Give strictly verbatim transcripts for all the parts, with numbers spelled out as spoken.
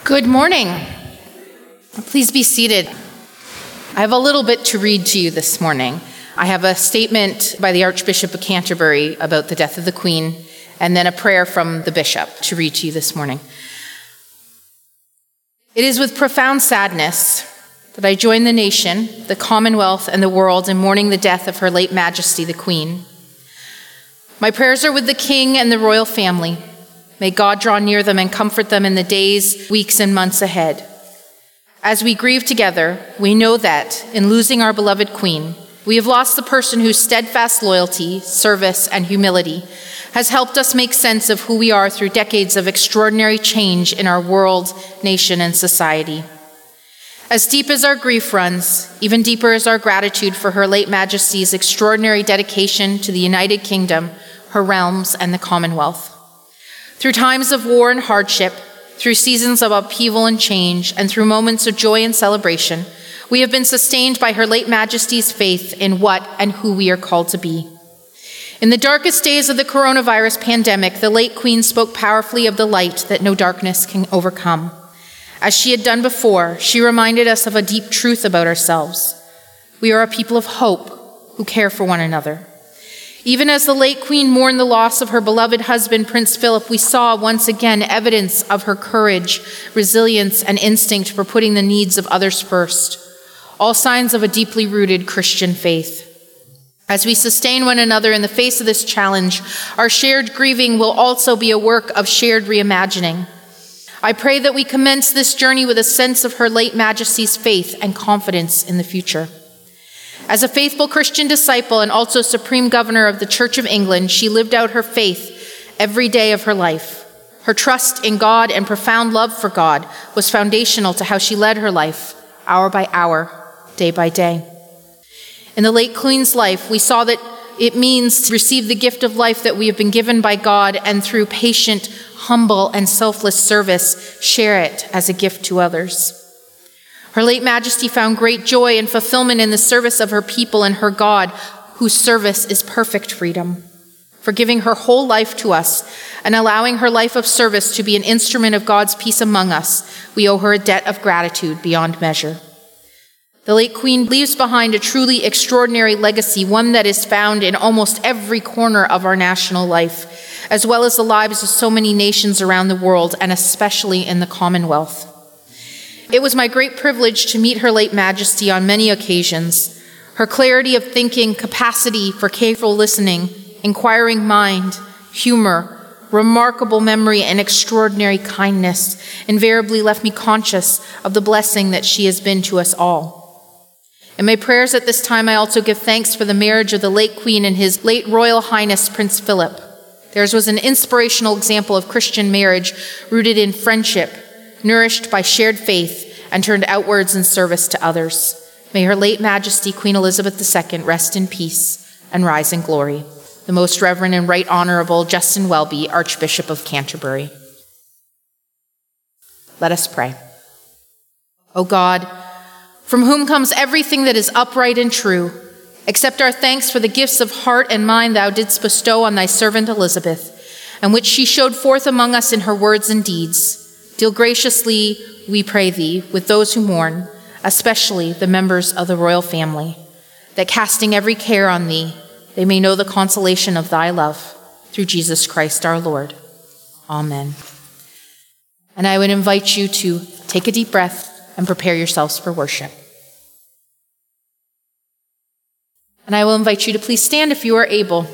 Good morning. Please be seated. I have a little bit to read to you this morning. I have a statement by the Archbishop of Canterbury about the death of the Queen, and then a prayer from the Bishop to read to you this morning. It is with profound sadness that I join the nation, the Commonwealth, and the world in mourning the death of Her late Majesty the Queen. My prayers are with the King and the royal family. May God draw near them and comfort them in the days, weeks, and months ahead. As we grieve together, we know that, in losing our beloved Queen, we have lost the person whose steadfast loyalty, service, and humility has helped us make sense of who we are through decades of extraordinary change in our world, nation, and society. As deep as our grief runs, even deeper is our gratitude for Her late Majesty's extraordinary dedication to the United Kingdom, her realms, and the Commonwealth. Through times of war and hardship, through seasons of upheaval and change, and through moments of joy and celebration, we have been sustained by Her late Majesty's faith in what and who we are called to be. In the darkest days of the coronavirus pandemic, the late Queen spoke powerfully of the light that no darkness can overcome. As she had done before, she reminded us of a deep truth about ourselves. We are a people of hope who care for one another. Even as the late Queen mourned the loss of her beloved husband, Prince Philip, we saw once again evidence of her courage, resilience, and instinct for putting the needs of others first, all signs of a deeply rooted Christian faith. As we sustain one another in the face of this challenge, our shared grieving will also be a work of shared reimagining. I pray that we commence this journey with a sense of Her late Majesty's faith and confidence in the future. As a faithful Christian disciple and also Supreme Governor of the Church of England, she lived out her faith every day of her life. Her trust in God and profound love for God was foundational to how she led her life, hour by hour, day by day. In the late Queen's life, we saw that it means to receive the gift of life that we have been given by God, and through patient, humble, and selfless service, share it as a gift to others. Her late Majesty found great joy and fulfillment in the service of her people and her God, whose service is perfect freedom. For giving her whole life to us and allowing her life of service to be an instrument of God's peace among us, we owe her a debt of gratitude beyond measure. The late Queen leaves behind a truly extraordinary legacy, one that is found in almost every corner of our national life, as well as the lives of so many nations around the world, and especially in the Commonwealth. It was my great privilege to meet Her late Majesty on many occasions. Her clarity of thinking, capacity for careful listening, inquiring mind, humor, remarkable memory, and extraordinary kindness invariably left me conscious of the blessing that she has been to us all. In my prayers at this time, I also give thanks for the marriage of the late Queen and His late Royal Highness Prince Philip. Theirs was an inspirational example of Christian marriage rooted in friendship, nourished by shared faith, and turned outwards in service to others. May Her late Majesty Queen Elizabeth the Second rest in peace and rise in glory. The Most Reverend and Right Honorable Justin Welby, Archbishop of Canterbury. Let us pray. O God, from whom comes everything that is upright and true, accept our thanks for the gifts of heart and mind Thou didst bestow on Thy servant Elizabeth, and which she showed forth among us in her words and deeds. Deal graciously, we pray Thee, with those who mourn, especially the members of the royal family, that casting every care on Thee, they may know the consolation of Thy love, through Jesus Christ our Lord. Amen. And I would invite you to take a deep breath and prepare yourselves for worship. And I will invite you to please stand if you are able.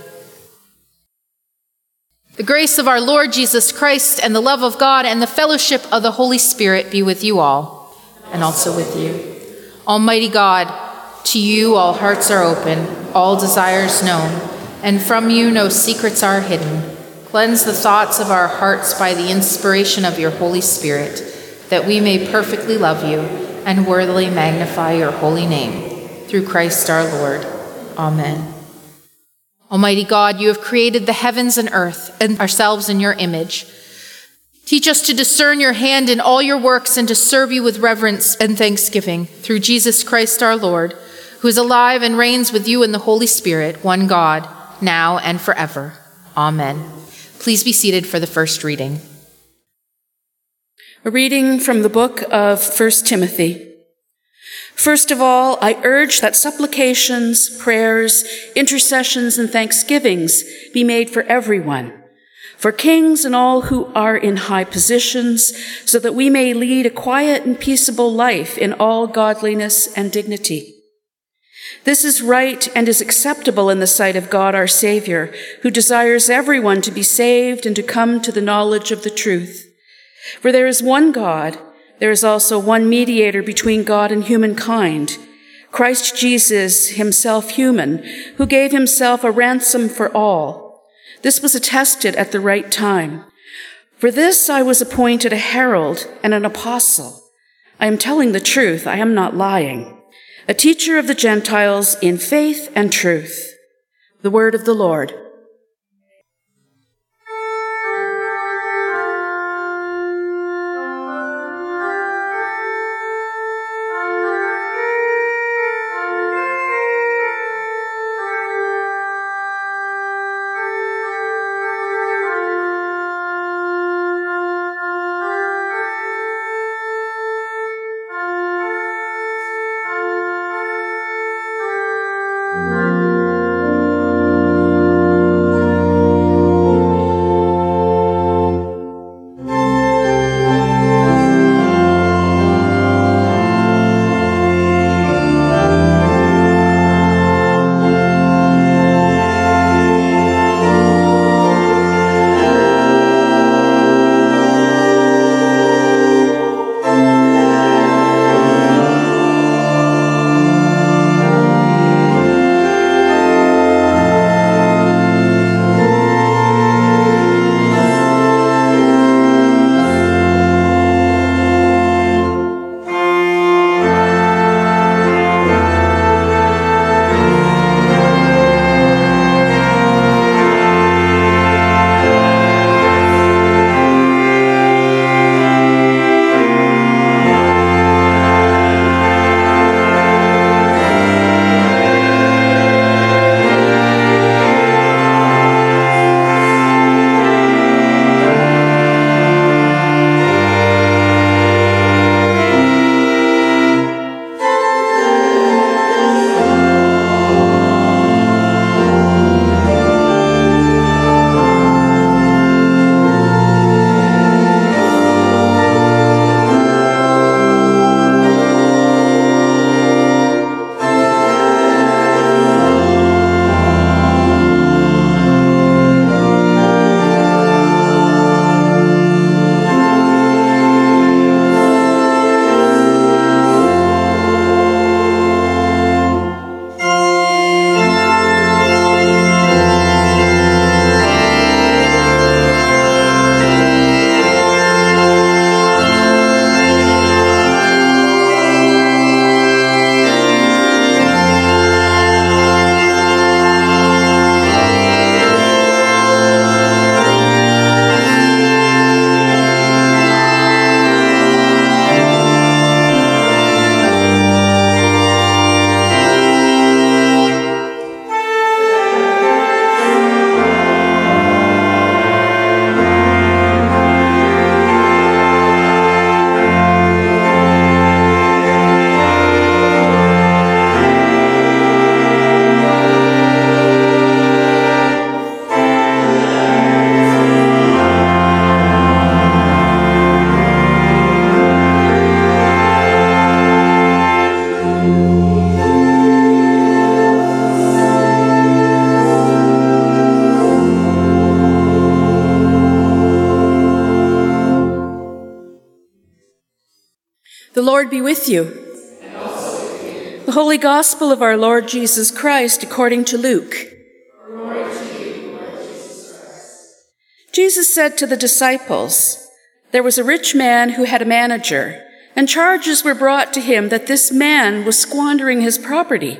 The grace of our Lord Jesus Christ and the love of God and the fellowship of the Holy Spirit be with you all, and also with you. Almighty God, to you all hearts are open, all desires known, and from you no secrets are hidden. Cleanse the thoughts of our hearts by the inspiration of your Holy Spirit, that we may perfectly love you and worthily magnify your holy name. Through Christ our Lord. Amen. Almighty God, you have created the heavens and earth and ourselves in your image. Teach us to discern your hand in all your works and to serve you with reverence and thanksgiving through Jesus Christ our Lord, who is alive and reigns with you in the Holy Spirit, one God, now and forever. Amen. Please be seated for the first reading. A reading from the book of First Timothy. First of all, I urge that supplications, prayers, intercessions, and thanksgivings be made for everyone, for kings and all who are in high positions, so that we may lead a quiet and peaceable life in all godliness and dignity. This is right and is acceptable in the sight of God our Savior, who desires everyone to be saved and to come to the knowledge of the truth. For there is one God, there is also one mediator between God and humankind, Christ Jesus, himself human, who gave himself a ransom for all. This was attested at the right time. For this I was appointed a herald and an apostle. I am telling the truth, I am not lying. A teacher of the Gentiles in faith and truth. The word of the Lord. The Lord be with you. And also with you. The Holy Gospel of our Lord Jesus Christ according to Luke. Glory to you, Lord Jesus Christ. Jesus said to the disciples, "There was a rich man who had a manager, and charges were brought to him that this man was squandering his property.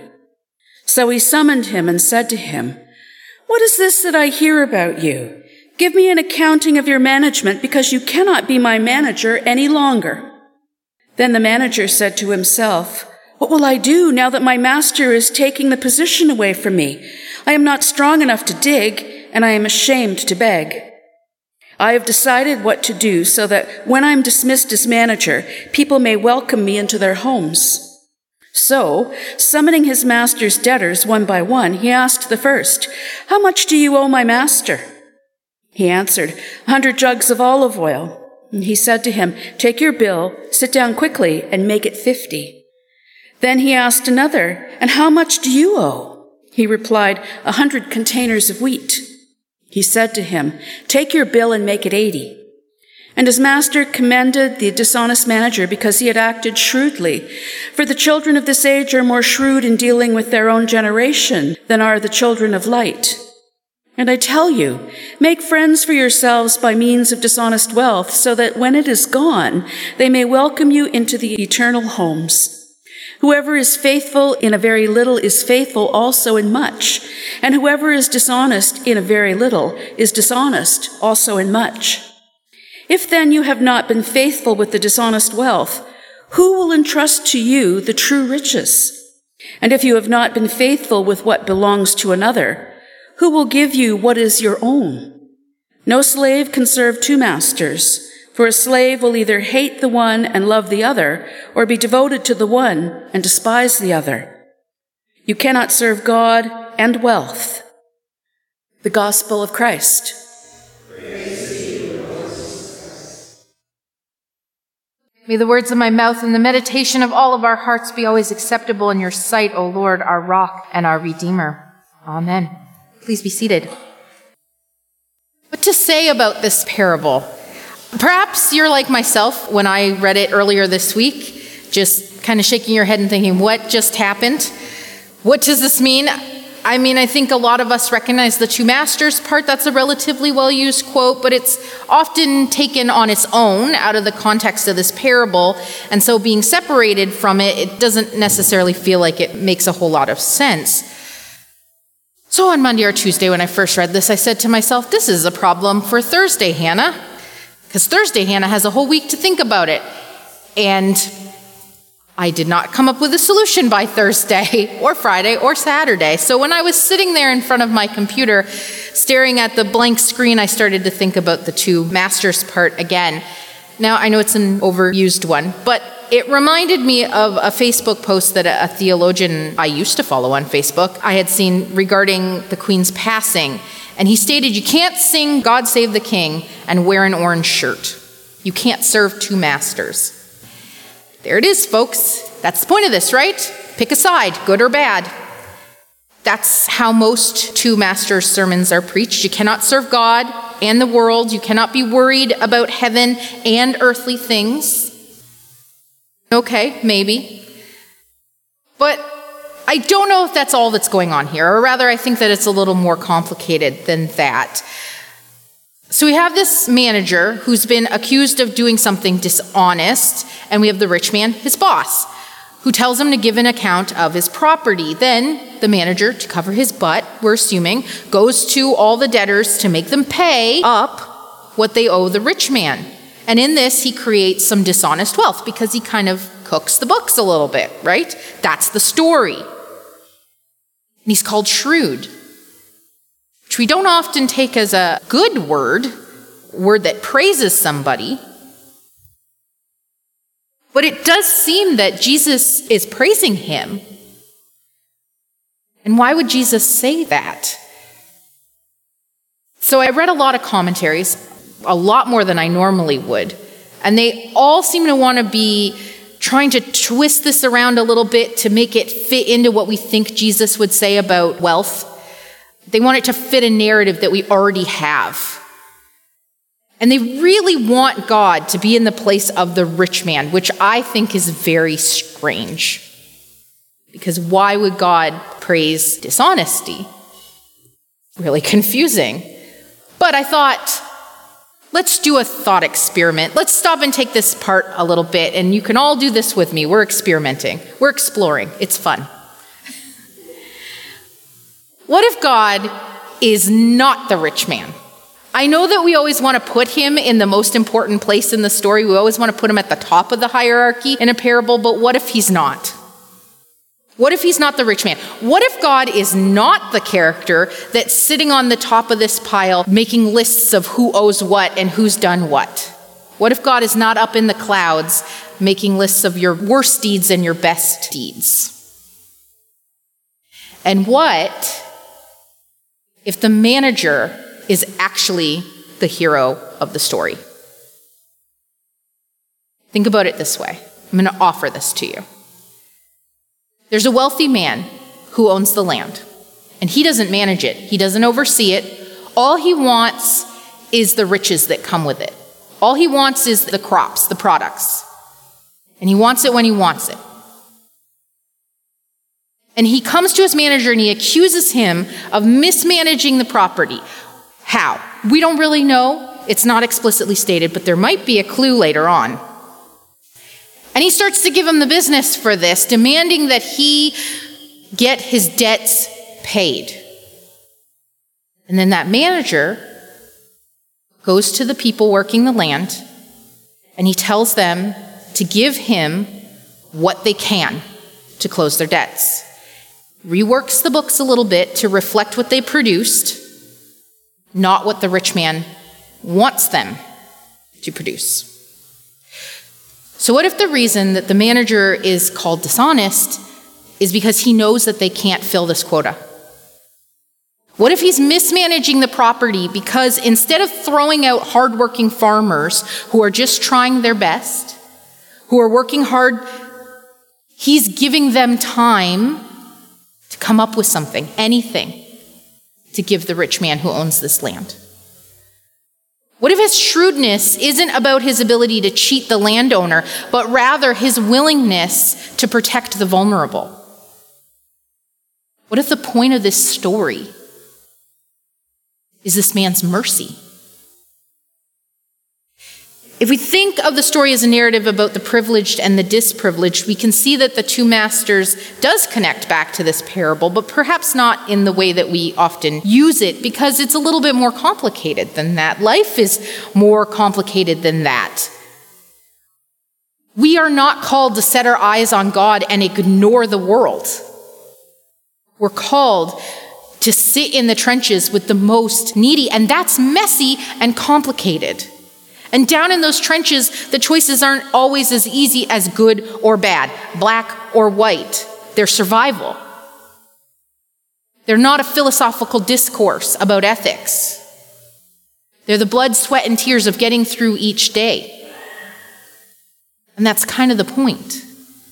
So he summoned him and said to him, 'What is this that I hear about you? Give me an accounting of your management, because you cannot be my manager any longer.' Then the manager said to himself, 'What will I do now that my master is taking the position away from me? I am not strong enough to dig, and I am ashamed to beg. I have decided what to do so that when I'm dismissed as manager, people may welcome me into their homes. So, summoning his master's debtors one by one, he asked the first, "How much do you owe my master?" He answered, "A hundred jugs of olive oil." And he said to him, "Take your bill, sit down quickly, and make it fifty." Then he asked another, "And how much do you owe?" He replied, "A hundred containers of wheat." He said to him, "Take your bill and make it eighty." And his master commended the dishonest manager because he had acted shrewdly. For the children of this age are more shrewd in dealing with their own generation than are the children of light. And I tell you, make friends for yourselves by means of dishonest wealth, so that when it is gone, they may welcome you into the eternal homes. Whoever is faithful in a very little is faithful also in much, and whoever is dishonest in a very little is dishonest also in much. If then you have not been faithful with the dishonest wealth, who will entrust to you the true riches? And if you have not been faithful with what belongs to another, who will give you what is your own? No slave can serve two masters, for a slave will either hate the one and love the other, or be devoted to the one and despise the other. You cannot serve God and wealth. The Gospel of Christ. May the words of my mouth and the meditation of all of our hearts be always acceptable in your sight, O Lord, our rock and our Redeemer. Amen. Please be seated. What to say about this parable? Perhaps you're like myself when I read it earlier this week, just kind of shaking your head and thinking, what just happened? What does this mean? I mean, I think a lot of us recognize the two masters part. That's a relatively well-used quote, but it's often taken on its own out of the context of this parable. And so being separated from it, it doesn't necessarily feel like it makes a whole lot of sense. So on Monday or Tuesday when I first read this, I said to myself, this is a problem for Thursday, Hannah. Because Thursday, Hannah has a whole week to think about it. And I did not come up with a solution by Thursday or Friday or Saturday. So when I was sitting there in front of my computer, staring at the blank screen, I started to think about the two masters part again. Now, I know it's an overused one, but it reminded me of a Facebook post that a theologian I used to follow on Facebook I had seen regarding the Queen's passing. And he stated, you can't sing God Save the King and wear an orange shirt. You can't serve two masters. There it is, folks. That's the point of this, right? Pick a side, good or bad. That's how most two masters sermons are preached. You cannot serve God and the world. You cannot be worried about heaven and earthly things. Okay, maybe. But I don't know if that's all that's going on here, or rather I think that it's a little more complicated than that. So we have this manager who's been accused of doing something dishonest, and we have the rich man, his boss, who tells him to give an account of his property. Then the manager, to cover his butt, we're assuming, goes to all the debtors to make them pay up what they owe the rich man. And in this, he creates some dishonest wealth because he kind of cooks the books a little bit, right? That's the story. And he's called shrewd, which we don't often take as a good word, a word that praises somebody. But it does seem that Jesus is praising him. And why would Jesus say that? So I read a lot of commentaries, a lot more than I normally would. And they all seem to want to be trying to twist this around a little bit to make it fit into what we think Jesus would say about wealth. They want it to fit a narrative that we already have. And they really want God to be in the place of the rich man, which I think is very strange. Because why would God praise dishonesty? Really confusing. But I thought, let's do a thought experiment. Let's stop and take this part a little bit, and you can all do this with me. We're experimenting. We're exploring. It's fun. What if God is not the rich man? I know that we always want to put him in the most important place in the story. We always want to put him at the top of the hierarchy in a parable, but what if he's not? What if he's not the rich man? What if God is not the character that's sitting on the top of this pile making lists of who owes what and who's done what? What if God is not up in the clouds making lists of your worst deeds and your best deeds? And what if the manager is actually the hero of the story? Think about it this way. I'm going to offer this to you. There's a wealthy man who owns the land, and he doesn't manage it. He doesn't oversee it. All he wants is the riches that come with it. All he wants is the crops, the products. And he wants it when he wants it. And he comes to his manager and he accuses him of mismanaging the property. How? We don't really know. It's not explicitly stated, but there might be a clue later on. And he starts to give him the business for this, demanding that he get his debts paid. And then that manager goes to the people working the land, and he tells them to give him what they can to close their debts. Reworks the books a little bit to reflect what they produced, not what the rich man wants them to produce. So what if the reason that the manager is called dishonest is because he knows that they can't fill this quota? What if he's mismanaging the property because instead of throwing out hardworking farmers who are just trying their best, who are working hard, he's giving them time to come up with something, anything, to give the rich man who owns this land? What if his shrewdness isn't about his ability to cheat the landowner, but rather his willingness to protect the vulnerable? What if the point of this story is this man's mercy? If we think of the story as a narrative about the privileged and the disprivileged, we can see that the two masters does connect back to this parable, but perhaps not in the way that we often use it, because it's a little bit more complicated than that. Life is more complicated than that. We are not called to set our eyes on God and ignore the world. We're called to sit in the trenches with the most needy, and that's messy and complicated. And down in those trenches, the choices aren't always as easy as good or bad, black or white. They're survival. They're not a philosophical discourse about ethics. They're the blood, sweat, and tears of getting through each day. And that's kind of the point.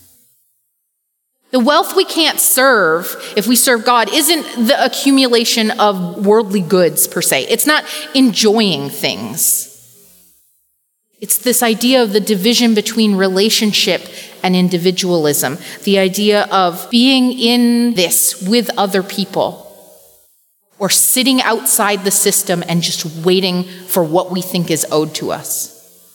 The wealth we can't serve if we serve God isn't the accumulation of worldly goods per se. It's not enjoying things. It's this idea of the division between relationship and individualism, the idea of being in this with other people, or sitting outside the system and just waiting for what we think is owed to us.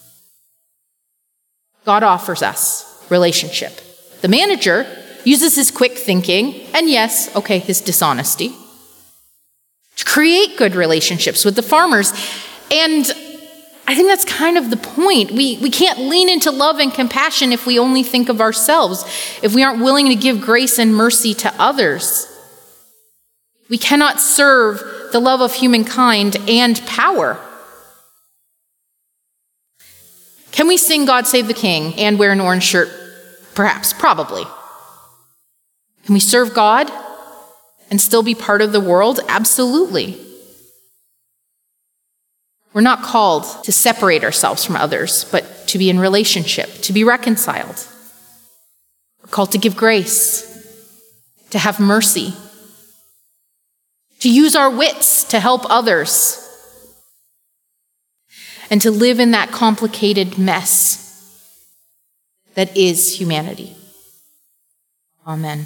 God offers us relationship. The manager uses his quick thinking, and yes, okay, his dishonesty, to create good relationships with the farmers. And I think that's kind of the point. We, we can't lean into love and compassion if we only think of ourselves, if we aren't willing to give grace and mercy to others. We cannot serve the love of humankind and power. Can we sing God Save the King and wear an orange shirt? Perhaps, probably. Can we serve God and still be part of the world? Absolutely. We're not called to separate ourselves from others, but to be in relationship, to be reconciled. We're called to give grace, to have mercy, to use our wits to help others, and to live in that complicated mess that is humanity. Amen.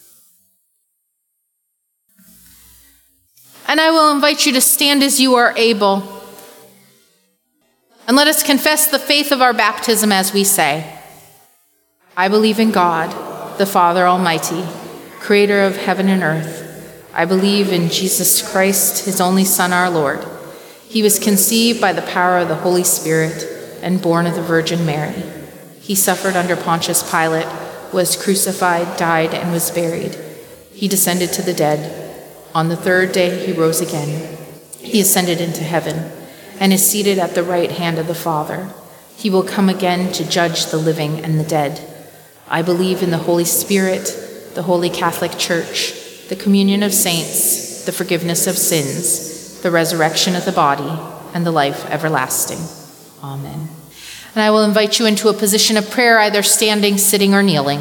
And I will invite you to stand as you are able. And let us confess the faith of our baptism as we say, I believe in God, the Father Almighty, creator of heaven and earth. I believe in Jesus Christ, his only Son, our Lord. He was conceived by the power of the Holy Spirit and born of the Virgin Mary. He suffered under Pontius Pilate, was crucified, died, and was buried. He descended to the dead. On the third day he rose again. He ascended into heaven and is seated at the right hand of the Father. He will come again to judge the living and the dead. I believe in the Holy Spirit, the Holy Catholic Church, the communion of saints, the forgiveness of sins, the resurrection of the body, and the life everlasting. Amen. And I will invite you into a position of prayer, either standing, sitting, or kneeling.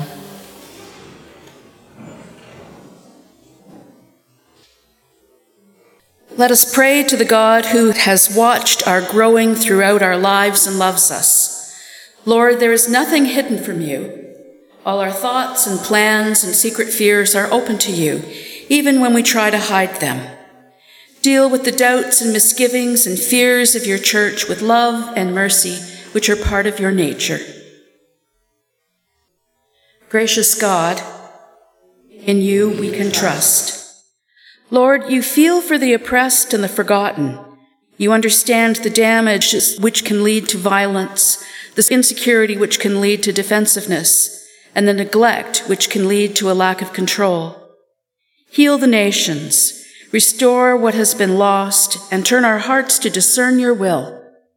Let us pray to the God who has watched our growing throughout our lives and loves us. Lord, there is nothing hidden from you. All our thoughts and plans and secret fears are open to you, even when we try to hide them. Deal with the doubts and misgivings and fears of your church with love and mercy, which are part of your nature. Gracious God, in you we can trust. Lord, you feel for the oppressed and the forgotten. You understand the damage which can lead to violence, the insecurity which can lead to defensiveness, and the neglect which can lead to a lack of control. Heal the nations, restore what has been lost, and turn our hearts to discern your will.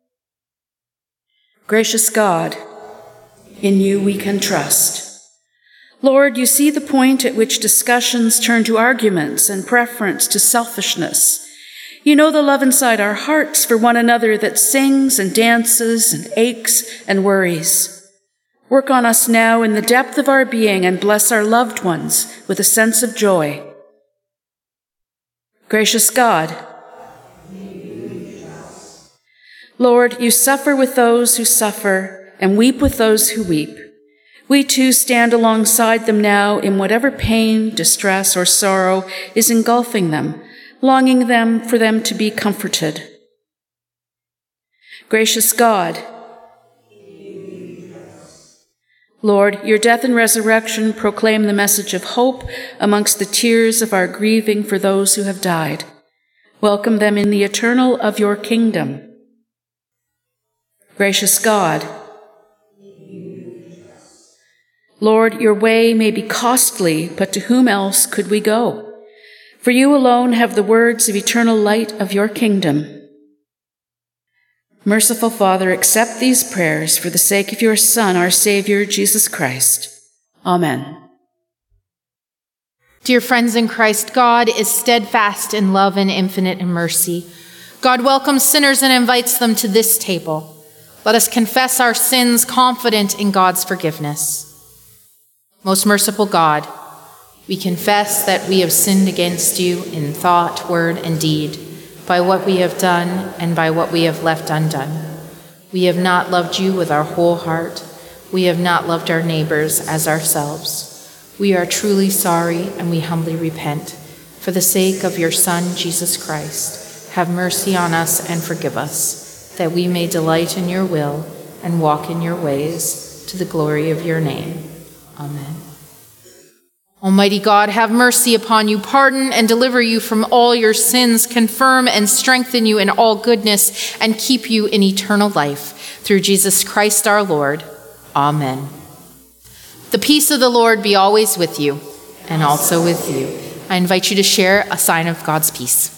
Gracious God, in you we can trust. Lord, you see the point at which discussions turn to arguments and preference to selfishness. You know the love inside our hearts for one another that sings and dances and aches and worries. Work on us now in the depth of our being and bless our loved ones with a sense of joy. Gracious God, Lord, you suffer with those who suffer and weep with those who weep. We too stand alongside them now in whatever pain, distress, or sorrow is engulfing them, longing them for them to be comforted. Gracious God, Lord, your death and resurrection proclaim the message of hope amongst the tears of our grieving for those who have died. Welcome them in the eternal of your kingdom. Gracious God, Lord, your way may be costly, but to whom else could we go? For you alone have the words of eternal light of your kingdom. Merciful Father, accept these prayers for the sake of your Son, our Savior, Jesus Christ. Amen. Dear friends in Christ, God is steadfast in love and infinite in mercy. God welcomes sinners and invites them to this table. Let us confess our sins, confident in God's forgiveness. Most merciful God, we confess that we have sinned against you in thought, word, and deed, by what we have done and by what we have left undone. We have not loved you with our whole heart. We have not loved our neighbors as ourselves. We are truly sorry and we humbly repent. For the sake of your Son, Jesus Christ, have mercy on us and forgive us, that we may delight in your will and walk in your ways, to the glory of your name. Amen. Almighty God, have mercy upon you, pardon and deliver you from all your sins, confirm and strengthen you in all goodness, and keep you in eternal life. Through Jesus Christ our Lord. Amen. The peace of the Lord be always with you, and also with you. I invite you to share a sign of God's peace.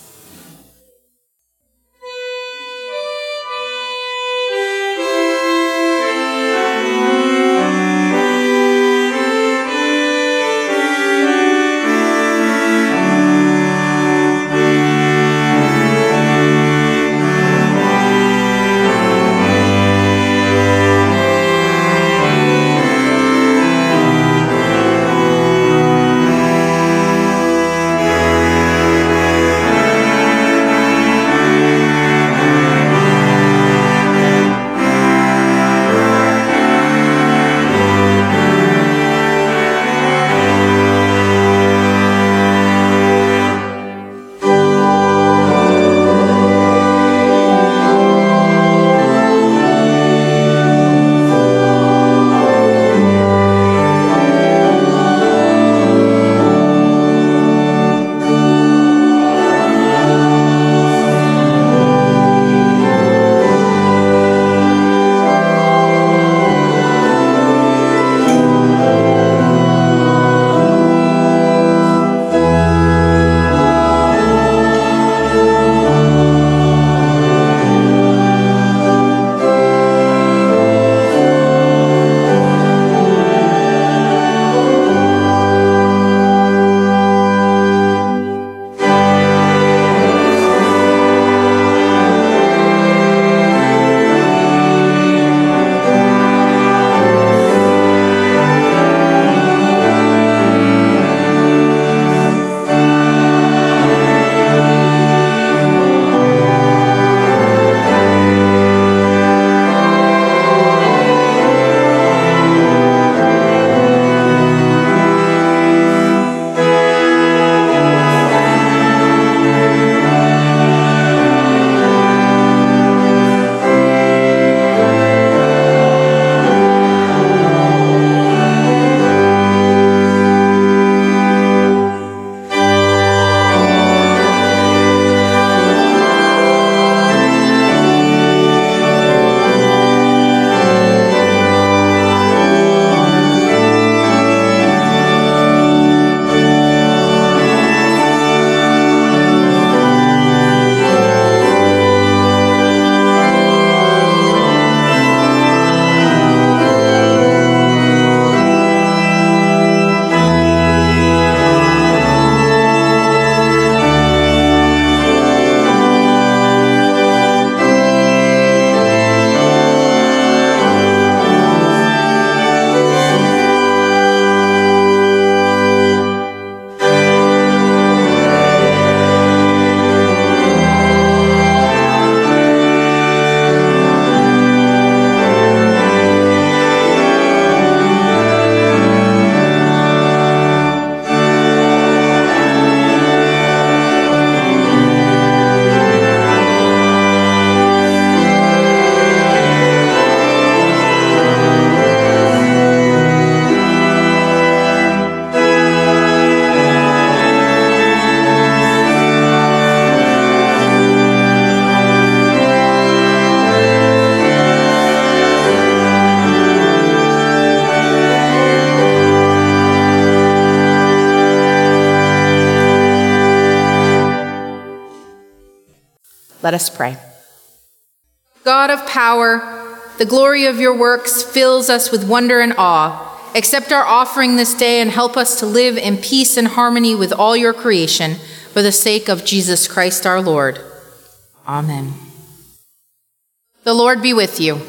Let us pray. God of power, the glory of your works fills us with wonder and awe. Accept our offering this day and help us to live in peace and harmony with all your creation for the sake of Jesus Christ our Lord. Amen. The Lord be with you.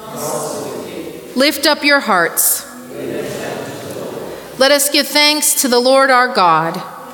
Lift up your hearts. Let us give thanks to the Lord our God.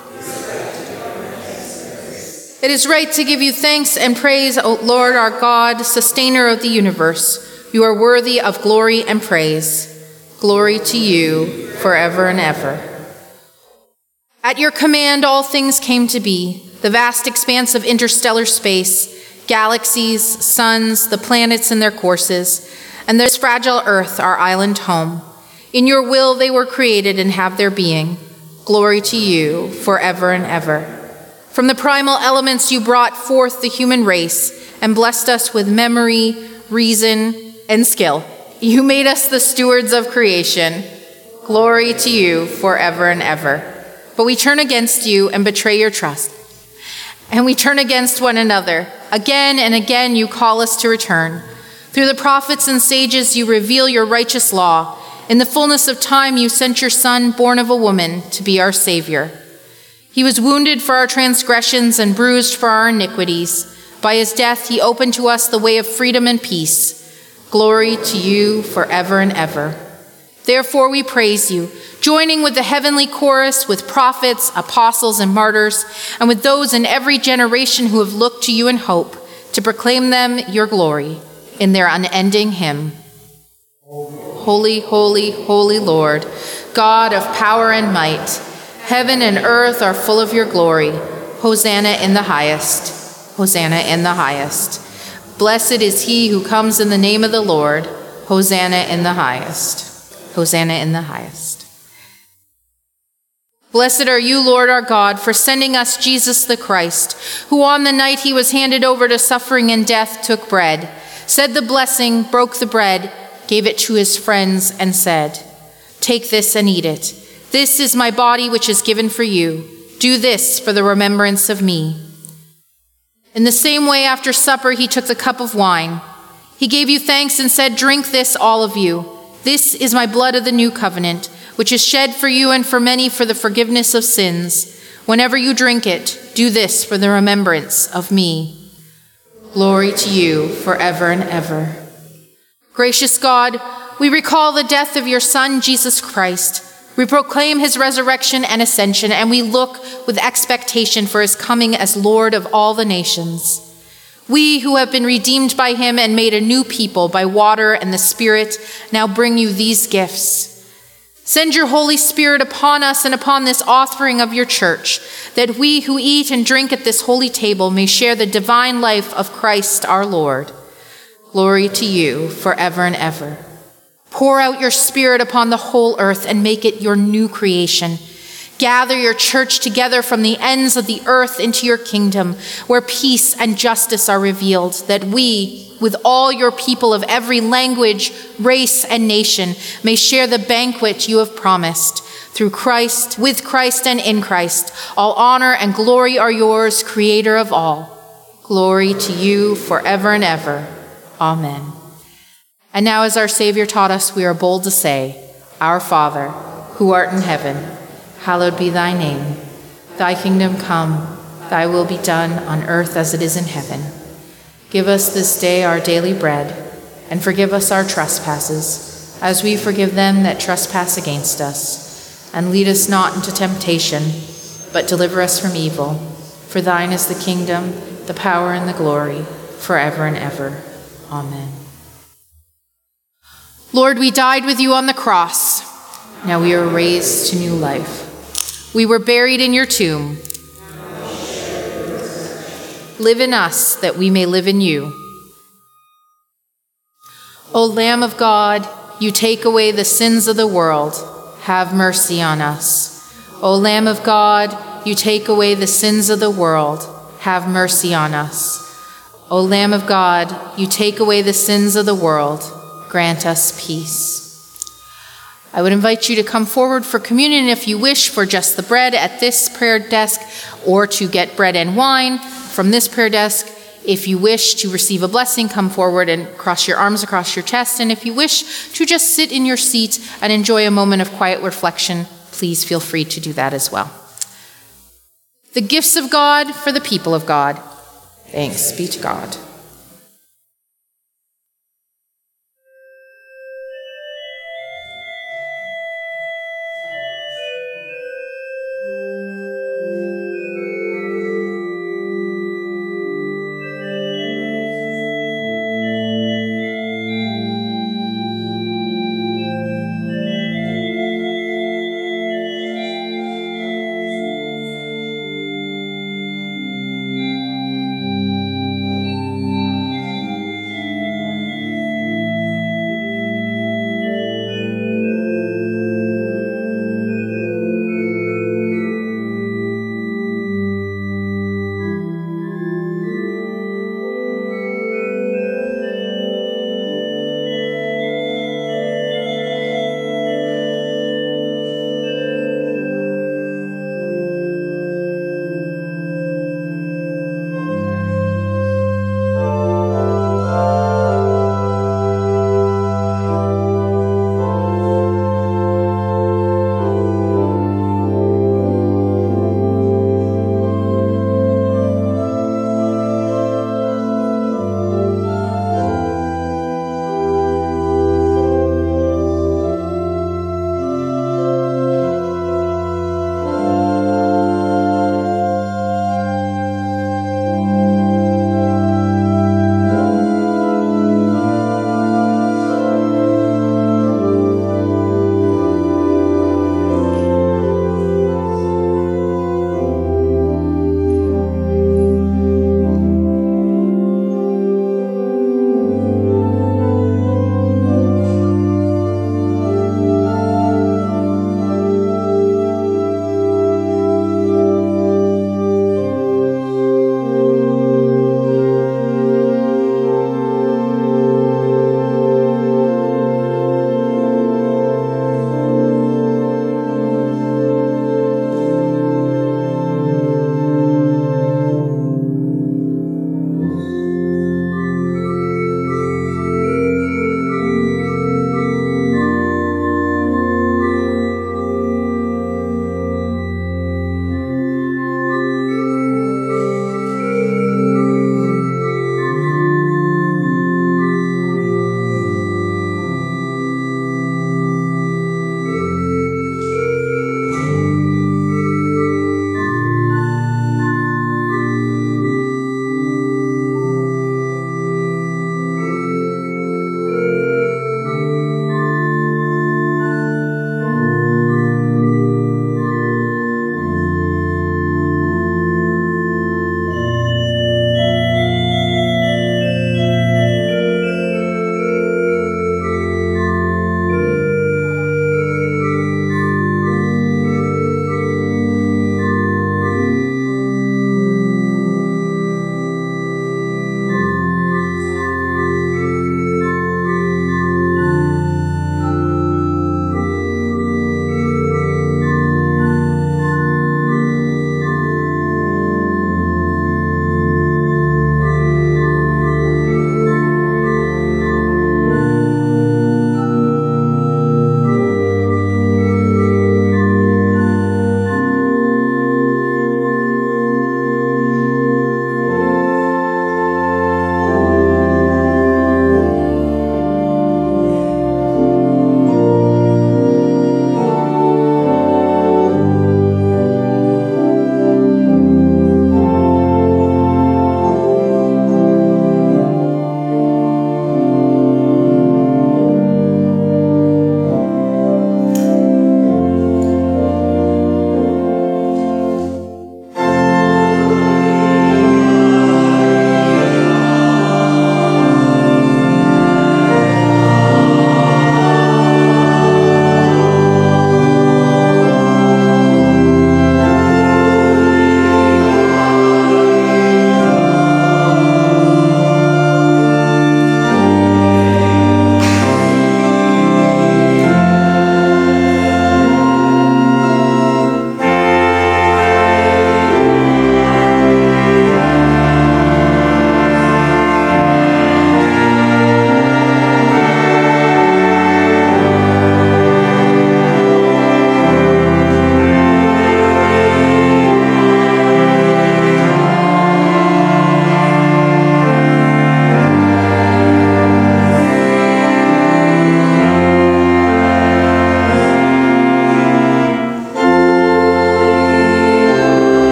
It is right to give you thanks and praise, O Lord our God, sustainer of the universe. You are worthy of glory and praise. Glory to you forever and ever. At your command, all things came to be. The vast expanse of interstellar space, galaxies, suns, the planets and their courses, and this fragile earth, our island home. In your will they were created and have their being. Glory to you forever and ever. From the primal elements you brought forth the human race and blessed us with memory, reason, and skill. You made us the stewards of creation. Glory to you forever and ever. But we turn against you and betray your trust. And we turn against one another. Again and again you call us to return. Through the prophets and sages you reveal your righteous law. In the fullness of time you sent your Son, born of a woman, to be our Savior. He was wounded for our transgressions and bruised for our iniquities. By his death he opened to us the way of freedom and peace. Glory to you forever and ever. Therefore we praise you, joining with the heavenly chorus, with prophets, apostles, and martyrs, and with those in every generation who have looked to you in hope, to proclaim them your glory in their unending hymn. Holy, holy, holy Lord, God of power and might, heaven and earth are full of your glory. Hosanna in the highest. Hosanna in the highest. Blessed is he who comes in the name of the Lord. Hosanna in the highest. Hosanna in the highest. Blessed are you, Lord our God, for sending us Jesus the Christ, who on the night he was handed over to suffering and death took bread, said the blessing, broke the bread, gave it to his friends, and said, "Take this and eat it. This is my body which is given for you. Do this for the remembrance of me." In the same way, after supper, he took the cup of wine. He gave you thanks and said, "Drink this, all of you. This is my blood of the new covenant, which is shed for you and for many for the forgiveness of sins. Whenever you drink it, do this for the remembrance of me." Glory to you forever and ever. Gracious God, we recall the death of your Son, Jesus Christ. We proclaim his resurrection and ascension, and we look with expectation for his coming as Lord of all the nations. We who have been redeemed by him and made a new people by water and the Spirit now bring you these gifts. Send your Holy Spirit upon us and upon this offering of your church, that we who eat and drink at this holy table may share the divine life of Christ our Lord. Glory to you forever and ever. Pour out your Spirit upon the whole earth and make it your new creation. Gather your church together from the ends of the earth into your kingdom, where peace and justice are revealed, that we, with all your people of every language, race, and nation, may share the banquet you have promised. Through Christ, with Christ, and in Christ, all honor and glory are yours, Creator of all. Glory to you forever and ever. Amen. And now, as our Savior taught us, we are bold to say, Our Father, who art in heaven, hallowed be thy name. Thy kingdom come, thy will be done on earth as it is in heaven. Give us this day our daily bread, and forgive us our trespasses, as we forgive them that trespass against us. And lead us not into temptation, but deliver us from evil. For thine is the kingdom, the power, and the glory, forever and ever. Amen. Lord, we died with you on the cross. Now we are raised to new life. We were buried in your tomb. Live in us that we may live in you. O Lamb of God, you take away the sins of the world. Have mercy on us. O Lamb of God, you take away the sins of the world. Have mercy on us. O Lamb of God, you take away the sins of the world. Grant us peace. I would invite you to come forward for communion if you wish, for just the bread at this prayer desk, or to get bread and wine from this prayer desk If you wish to receive a blessing, come forward and cross your arms across your chest. And if you wish to just sit in your seat and enjoy a moment of quiet reflection, please feel free to do that as well. The gifts of God for the people of God. Thanks be to God.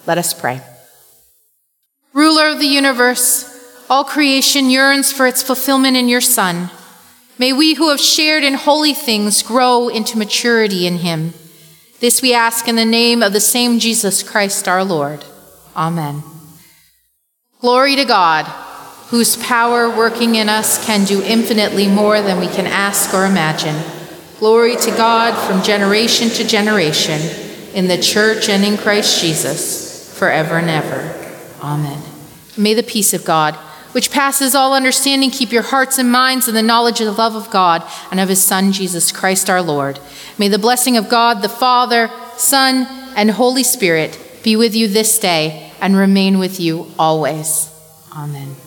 Let us pray. Ruler of the universe, all creation yearns for its fulfillment in your Son. May we who have shared in holy things grow into maturity in him. This we ask in the name of the same Jesus Christ our Lord. Amen. Glory to God, whose power working in us can do infinitely more than we can ask or imagine. Glory to God from generation to generation, in the church and in Christ Jesus, forever and ever. Amen. May the peace of God, which passes all understanding, keep your hearts and minds in the knowledge of the love of God and of his Son, Jesus Christ our Lord. May the blessing of God, the Father, Son, and Holy Spirit be with you this day and remain with you always. Amen.